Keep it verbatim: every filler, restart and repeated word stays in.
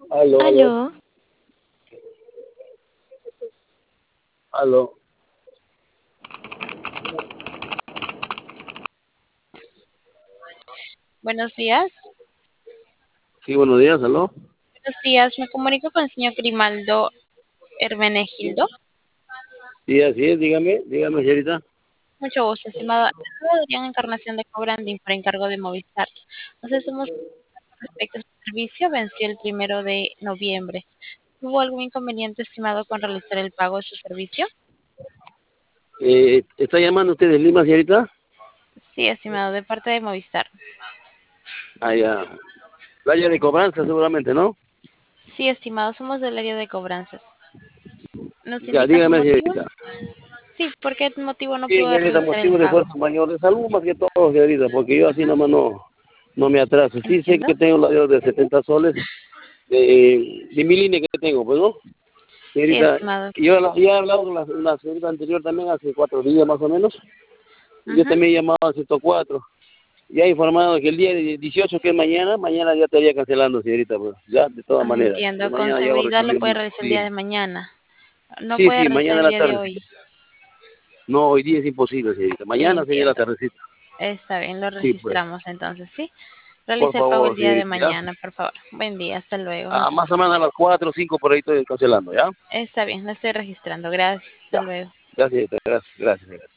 Aló, aló, Aló, aló. Buenos días. Sí, buenos días, aló. Buenos días. Me comunico con el señor Grimaldo Hermenegildo. Sí, así es, dígame, dígame, señorita. Mucho gusto, estimado. Hablo de Adrián Encarnación de Cobranding por encargo de Movistar. Nos hacemos respecto a su servicio, venció el primero de noviembre. ¿Hubo algún inconveniente, estimado, con realizar el pago de su servicio? Eh, ¿Está llamando usted de Lima, señorita? Sí, estimado, de parte de Movistar. Ah, ya. Playa de cobranza, seguramente, ¿no? Sí, estimado, somos del área de cobranzas. ¿Nos Ya, indica su dígame, motivo? señorita. Sí, ¿por qué motivo no Sí, pudo señorita, realizar el motivo de pago? fuerza mayor de salud, más que todo, señorita, porque yo así nomás no, no me atraso. Sí sé Entiendo. que tengo la deuda de setenta soles de, de mi línea que tengo, pues, ¿no? Sí, Señorita, estimado. yo la- ya he hablado con la, la señorita anterior también, hace cuatro días más o menos. Yo Ujú. también he llamado a ciento cuatro. Ya he informado que el día dieciocho, que es mañana, mañana ya estaría cancelando, señorita, pues, ya, de todas Ah, maneras. Yo entiendo, con mañana ya voy a seguridad lo recibir puede mi... realizar el día Sí, de mañana. No sí, puede sí, realizar mañana en el la día de tarde. hoy. No, hoy día es imposible, señorita. Mañana sería la Entiendo. tardecita. Está bien, lo Sí, pues, registramos entonces, ¿sí? por Realice el pago el favor, día de señorita, ¿ya? mañana, por favor. Buen día, hasta luego. Ah, más o menos a las cuatro o cinco por ahí estoy cancelando, ¿ya? Está bien, lo estoy registrando. Gracias, hasta Ya, luego. ya, señorita, gracias, gracias. gracias.